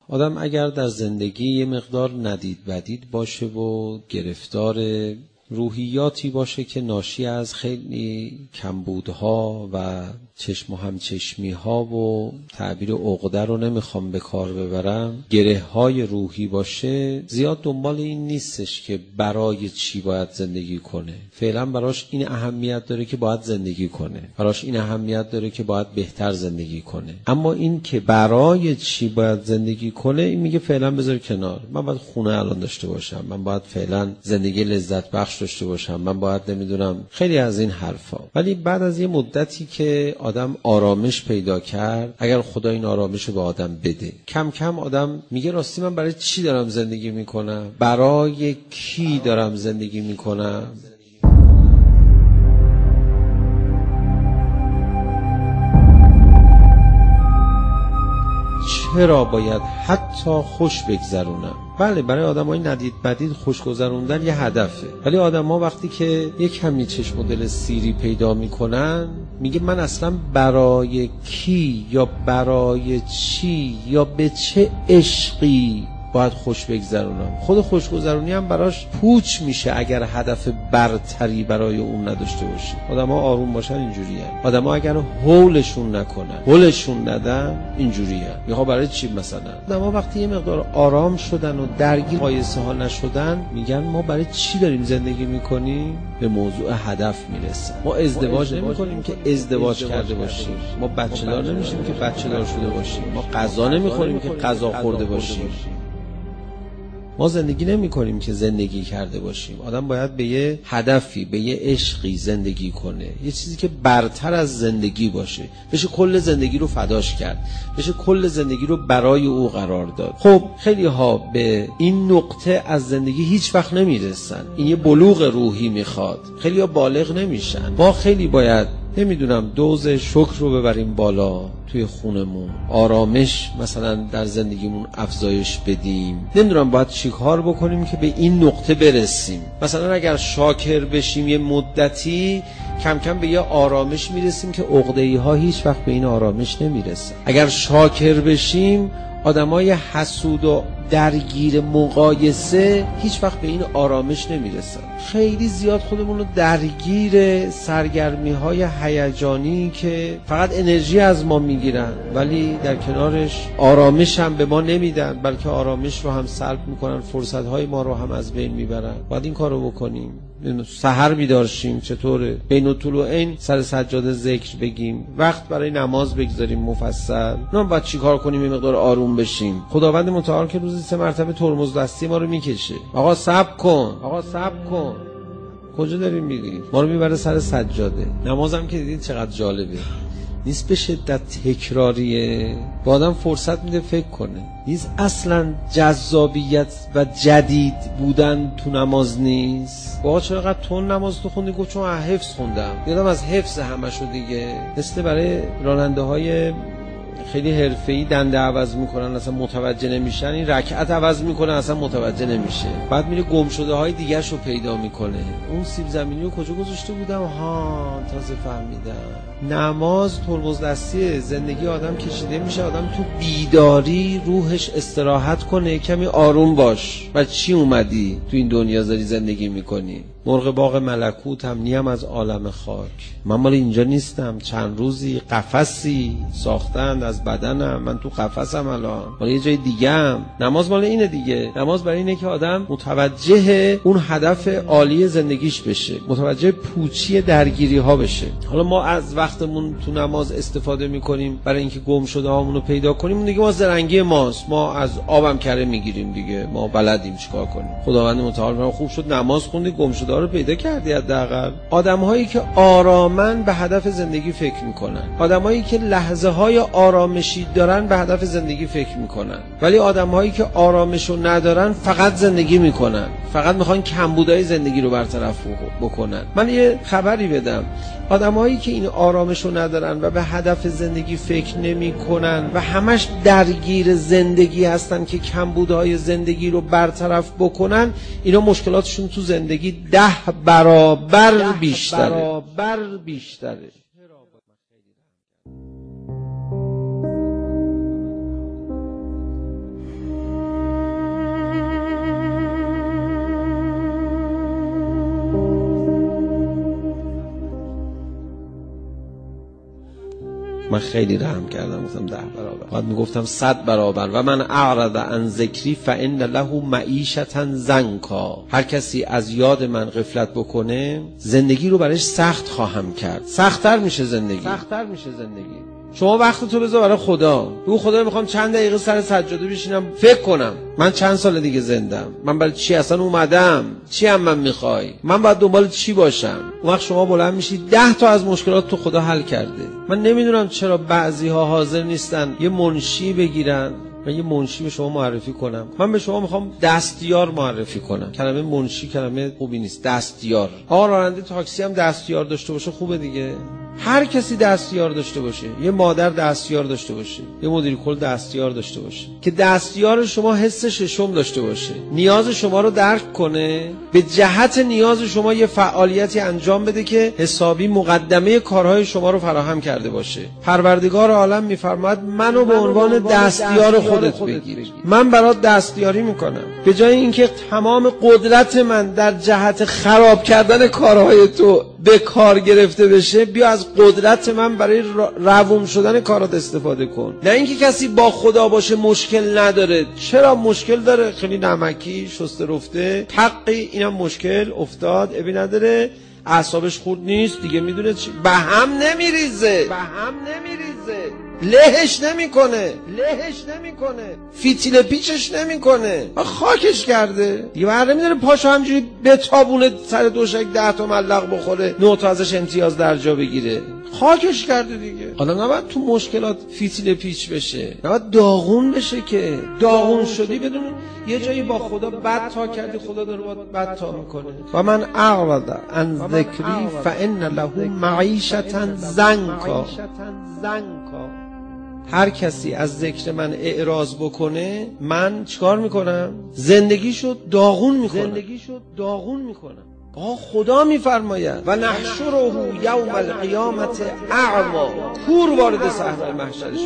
آدم اگر در زندگی یه مقدار ندید بدید باشه و گرفتار روحیاتی باشه که ناشی از خیلی کمبودها و چشم و همچشمی ها و تعبیر عقده رو نمیخوام به کار ببرم، گره های روحی باشه، زیاد دنبال این نیستش که برای چی باید زندگی کنه. فعلا براش این اهمیت داره که باید زندگی کنه، براش این اهمیت داره که باید بهتر زندگی کنه. اما این که برای چی باید زندگی کنه، این میگه فعلا بذار کنار. من باید خونه الان داشته باشم، من باید فعلا زندگی لذت بخش داشته باشم، من باید نمیدونم خیلی از این حرفا. ولی بعد از یه مدتی که آدم آرامش پیدا کرد، اگر خدا این آرامش رو به آدم بده، کم کم آدم میگه راستی من برای چی دارم زندگی میکنم؟ برای کی دارم زندگی میکنم؟ چرا باید حتی خوش بگذرونم؟ بله، برای آدمای ندید بدید خوش گذروندن یه هدفه، ولی آدما وقتی که یک کمی چشم و دل سیری پیدا میکنن، میگه من اصلا برای کی یا برای چی یا به چه عشقی باید خوش بگذرونم؟ خود خوشگذرونی هم براش پوچ میشه اگر هدف برتری برای اون نداشته باشی. آدما آروم باشن اینجوریه. آدما اگر هولشون نکنن، هولشون ندن، اینجوریه. میخوام برای چی مثلا؟ آدما وقتی یه مقدار آرام شدن و درگیر قایسه ها نشدن، میگن ما برای چی داریم زندگی میکنیم؟ به موضوع هدف میرسن. ما ازدواج نمیکنیم که ازدواج کرده باشیم، ما بچه دار نمیشیم که بچه دار شده باشیم، ما غذا نمیخوریم که غذا خورده باشیم، ما زندگی نمی کنیم که زندگی کرده باشیم. آدم باید به یه هدفی، به یه عشقی زندگی کنه، یه چیزی که برتر از زندگی باشه، بشه کل زندگی رو فداش کرد، بشه کل زندگی رو برای او قرار داد. خب خیلی ها به این نقطه از زندگی هیچ وقت نمیرسن. این یه بلوغ روحی میخواد. خیلی ها بالغ نمیشن. ما خیلی باید نمیدونم دوز شکر رو ببریم بالا توی خونمون، آرامش مثلا در زندگیمون افزایش بدیم. نمیدونم باید چی کار بکنیم که به این نقطه برسیم. مثلا اگر شاکر بشیم یه مدتی، کم کم به یه آرامش میرسیم که عقده‌ای ها هیچ وقت به این آرامش نمیرسن. اگر شاکر بشیم، آدمای حسود و درگیر مقایسه هیچ وقت به این آرامش نمیرسن. خیلی زیاد خودمون رو درگیر سرگرمی های هیجانی که فقط انرژی از ما میگیرن، ولی در کنارش آرامش هم به ما نمیدن، بلکه آرامش رو هم سلب میکنن، فرصت های ما رو هم از بین میبرن. باید این کار رو بکنیم. سحر بیدار شیم، چطوره؟ بین الطلوعین سر سجاده ذکر بگیم، وقت برای نماز بگذاریم مفصل. نه باید چی کار کنیم؟ یه مقدار آروم بشیم. خداوند متعال که روزی 3 مرتبه ترمز دستی ما رو میکشه. آقا صبر کن، آقا صبر کن. کجا داریم میری؟ ما رو میبره سر سجاده. نمازم که دیدید چقدر جالبه، نیست به شدت تکراریه، با آدم فرصت میده فکر کنه. نیست اصلا جذابیت و جدید بودن تو نماز نیست. با چقدر تون نماز تو خوندی؟ گفت چون حفظ خوندم. یادم از حفظ همشو دیگه. مثل برای راننده های خیلی حرفه‌ای دنده عوض میکنن، اصلا متوجه نمیشن، این رکعت عوض میکنه اصلا متوجه نمیشه، بعد میره گمشده های دیگرش رو پیدا میکنه. اون سیب زمینی رو کجا گذاشته بودم؟ ها تازه فهمیدم. نماز ترمز دستی زندگی آدم کشیده میشه. آدم تو بیداری روحش استراحت کنه، کمی آروم باش. بعد چی اومدی تو این دنیا داری زندگی میکنی؟ مرغ باغ ملکوت هم نیم از عالم خاک. من مال اینجا نیستم. چند روزی قفسی ساختند از بدنم، من تو قفسم الان، مال یه جای دیگه ام. نماز مال اینه دیگه. نماز برای اینه که آدم متوجه اون هدف عالی زندگیش بشه، متوجه پوچی درگیری ها بشه. حالا ما از وقتمون تو نماز استفاده میکنیم برای اینکه گم شده هامون رو پیدا کنیم. اون دیگه ما زرنگی ماست، ما از آبم کره میگیریم دیگه، ما بلدیم چیکار کنیم. خداوند متعال خوب شد نماز خوندی، گم شده رو پیدا کردی. حداقل آدم‌هایی که آرامن به هدف زندگی فکر میکنن، آدم‌هایی که لحظه‌های آرامشی دارن به هدف زندگی فکر میکنن. ولی آدم‌هایی که آرامشو ندارن فقط زندگی میکنن، فقط میخوان کمبودهای زندگی رو برطرف بکنن. من یه خبری بدم، آدم‌هایی که این آرامشو ندارن و به هدف زندگی فکر نمی‌کنن و همش درگیر زندگی هستن که کمبودهای زندگی رو برطرف بکنن، اینا مشکلاتشون تو زندگی 10 برابر بیشتره. من خیلی رحم کردم، گفتم 10 برابر، بعد میگفتم 100 برابر. و من اعرض عن ذکری فان له معیشة ضنکا. هر کسی از یاد من غفلت بکنه زندگی رو برایش سخت خواهم کرد. سخت‌تر میشه زندگی. شما وقت تو بذار برای خدا. بگو خدا میخوام چند دقیقه سر سجاده بشینم فکر کنم من چند سال دیگه زندم، من برای چی اصلا اومدم، چی هم من میخوای، من باید دنبال چی باشم. اون وقت شما بلند میشید 10 تا از مشکلات تو خدا حل کرده. من نمیدونم چرا بعضی‌ها حاضر نیستن یه منشی بگیرن. من یه منشی به شما معرفی کنم. من به شما میخوام دستیار معرفی کنم. کلمه منشی کلمه خوبی نیست. دستیار. آقا راننده تاکسی هم دستیار داشته باشه خوبه دیگه. هر کسی دستیار داشته باشه، یه مادر دستیار داشته باشه، یه مدیر کل دستیار داشته باشه که دستیار شما حس ششم داشته باشه، نیاز شما رو درک کنه، به جهت نیاز شما یه فعالیتی انجام بده که حسابی مقدمه کارهای شما رو فراهم کرده باشه. پروردگار عالم میفرماید منو به عنوان دستیار خودت بگیر، من برات دستیاری میکنم. به جای اینکه تمام قدرت من در جهت خراب کردن کارهای تو به کار گرفته بشه، بیا از قدرت من برای روون شدن کارات استفاده کن. نه اینکه کسی با خدا باشه مشکل نداره. چرا مشکل داره؟ خیلی نمکی شسته رفته حقی، اینم مشکل افتاد، ابی نداره، اعصابش خورد نیست دیگه، میدونه چی، به هم نمیریزه، لهش نمیکنه، فیتیل پیچش نمیکنه، خاکش کرده دیگه. بره میداره پاشو همجوری به تابونه سر دوشک 10 تا ملق بخوره، 9 تا ازش امتیاز درجا بگیره، خاکش کرده دیگه. حالا نباید تو مشکلات فیتیل پیچ بشه، نباید داغون بشه که داغون شدی بدون یه جایی با خدا بد تا کردی، خدا داره باید بد تا میکنه. و من اعرض عن ذکری فان له معیشة ضنکا. هر کسی از ذکر من اعراض بکنه من چیکار میکنم؟ زندگیشو داغون میکنم. خدا میفرماید و نحشره یوم القیامت اعما. کور وارد صحرای محشرش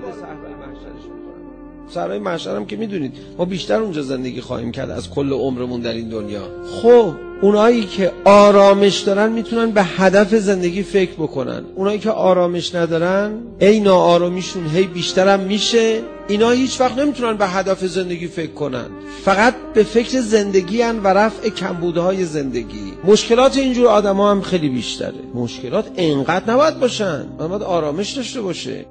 صحرای محشر هم که میدونید ما بیشتر اونجا زندگی خواهیم کرد از کل عمرمون در این دنیا. خب اونایی که آرامش دارن میتونن به هدف زندگی فکر بکنن، اونایی که آرامش ندارن ای ناآرامیشون هی بیشترم میشه، اینا هیچ وقت نمیتونن به هدف زندگی فکر کنن، فقط به فکر زندگی ان و رفع کمبودهای زندگی. مشکلات اینجور آدما هم خیلی بیشتره. مشکلات اینقدر نباید باشن، باید آرامش داشته باشه.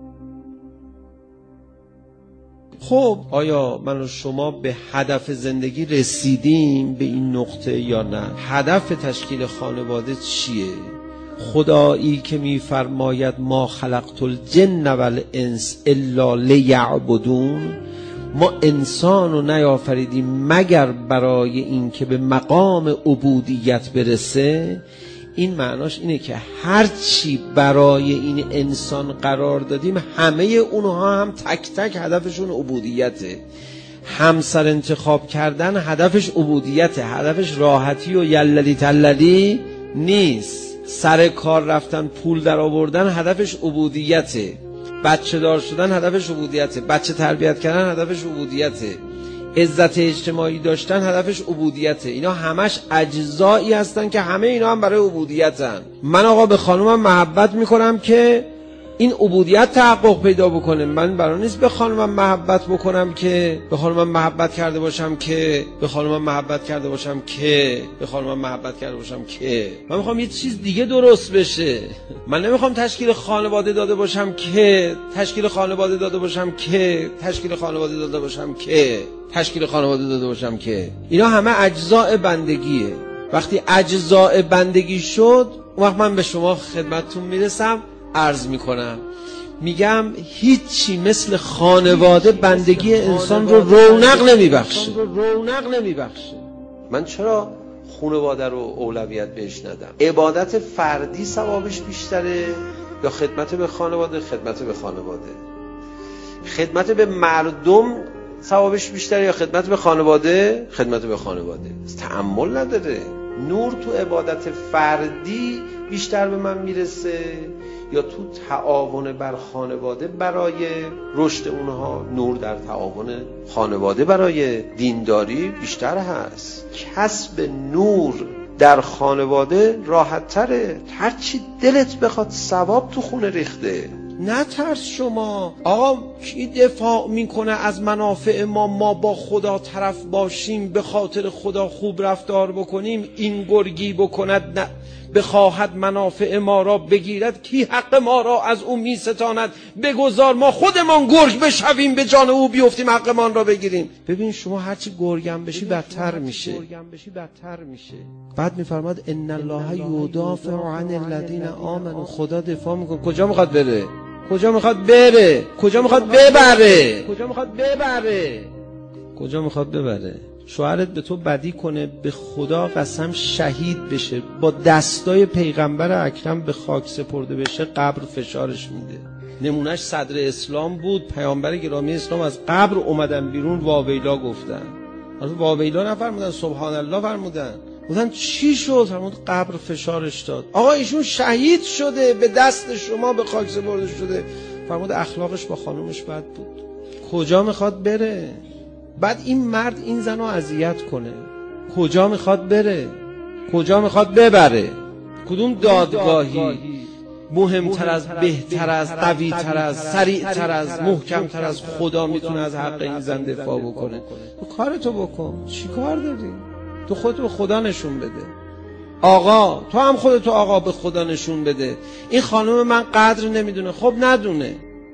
خب آیا من و شما به هدف زندگی رسیدیم به این نقطه یا نه؟ هدف تشکیل خانواده چیه؟ خدایی که میفرماید ما خلقت الجن والانس الا لیعبدون، ما انسان رو نیافریدیم مگر برای این که به مقام عبودیت برسه. این معناش اینه که هر چی برای این انسان قرار دادیم همه اونها هم تک تک هدفشون عبودیته. همسر انتخاب کردن هدفش عبودیته، هدفش راحتی و یللی تللی نیست. سر کار رفتن پول در آوردن هدفش عبودیته. بچه دار شدن هدفش عبودیته. بچه تربیت کردن هدفش عبودیته. عزت اجتماعی داشتن هدفش عبودیته. اینا همش اجزایی هستن که همه اینا هم برای عبودیتن. من آقا به خانومم محبت میکنم که این عبودیت تحقق پیدا بکنه. من برای نیست به خانومم محبت بکنم که به خانومم محبت کرده باشم که به خانومم محبت کرده باشم که به خانومم محبت کرده باشم که من میخوام یه چیز دیگه درست بشه. من نمیخوام تشکیل خانواده داده باشم که تشکیل خانواده داده باشم که تشکیل خانواده داده باشم که تشکیل خانواده داده باشم که اینا همه اجزاء بندگیه. وقتی اجزاء بندگی شد اون وقت من به شما خدمتتون میرسم، عرض میکنم، میگم هیچی مثل خانواده بندگی انسان رو رونق نمیبخشه. من چرا خانواده رو اولویت بهش ندم؟ عبادت فردی ثوابش بیشتره یا خدمت به خانواده؟ خدمت به خانواده. خدمت به مردم ثوابش بیشتره یا خدمت به خانواده؟ خدمت به خانواده. تأمل نداره. نور تو عبادت فردی بیشتر به من میرسه یا تو تعاون بر خانواده برای رشد اونها؟ نور در تعاون خانواده برای دینداری بیشتر هست. کسب نور در خانواده راحت تره. هرچی دلت بخواد ثواب تو خونه ریخته. نترس شما. آقا کی دفاع میکنه از منافع ما با خدا طرف باشیم، به خاطر خدا خوب رفتار بکنیم، این گرگی بکند نه بخواهد منافع ما را بگیرد، کی حق ما را از او می ستاند، بگذار ما خودمان گرگ بشویم به جان او بیفتیم حقمان را بگیریم. ببین شما هرچی گرگم بشی بدتر میشه. بعد میفرماد ان الله یدافع عن الذین آمنوا، خدا دفاع میکنه. کجا میخواد بره؟ کجا میخواد بره؟ کجا میخواد ببره؟ کجا میخواد ببره؟ شوهرت به تو بدی کنه، به خدا قسم شهید بشه، با دستای پیغمبر اکرم به خاک سپرده بشه، قبر فشارش میده. نمونهش صدر اسلام بود، پیامبر گرامی اسلام از قبر اومدن بیرون، واویلا گفتن. واویلا نفرمودن، سبحان الله فرمودن. گفتن چی شد؟ فرمود قبر فشارش داد. آقا ایشون شهید شده، به دست شما به خاک سپرده شده. فرمود اخلاقش با خانومش بد بود. کجا میخواد بره؟ بعد این مرد این زنو اذیت کنه، کجا میخواد بره؟ کجا میخواد ببره؟ کدوم دادگاهی مهمتر از، بهتر از، قویتر از، سریعتر از، محکمتر از خدا میتونه از حق این زن دفاع بکنه؟ تو کارتو بکن. چی کار داری؟ تو خودتو به خدا نشون بده. آقا تو هم خودتو آقا به خدا نشون بده. این خانم من قدر نمیدونه. خب ندونه.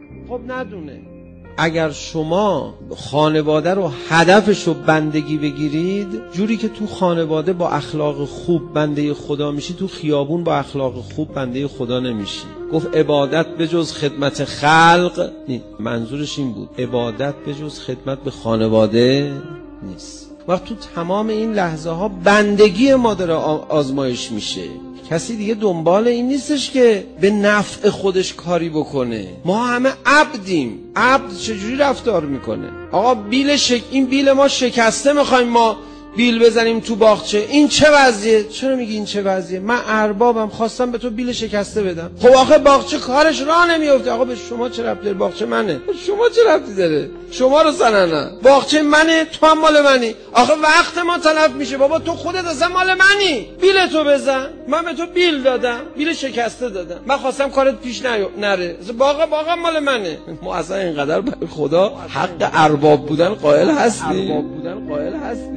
اگر شما خانواده رو هدفش رو بندگی بگیرید، جوری که تو خانواده با اخلاق خوب بنده خدا میشی، تو خیابون با اخلاق خوب بنده خدا نمیشی. گفت عبادت به جز خدمت خلق نیست. منظورش این بود عبادت به جز خدمت به خانواده نیست. وقت تو تمام این لحظه ها بندگی ما داره آزمایش میشه. کسی دیگه دنبال این نیستش که به نفع خودش کاری بکنه. ما همه عبدیم. عبد چجوری رفتار میکنه؟ آقا این بیل ما شکسته، میخوایم ما بیل بزنیم تو باغچه. این چه وضعیه؟ چرا میگی این چه وضعیه؟ من اربابم، خواستم به تو بیل شکسته بدم. خب آخه باغچه کارش راه نمیفته. آقا به شما چه ربطی داره؟ باغچه منه. شما چه ربطی داره؟ شما رو سننه. باغچه منه، تو هم مال منی. آخه وقت ما تلف میشه. بابا تو خودت اصلا مال منی. بیل تو بزن. من به تو بیل دادم، بیل شکسته دادم. من خواستم کارت پیش نره. باغ مال منه. ما اصلا اینقدر برای خدا حق ارباب بودن قائل هستیم.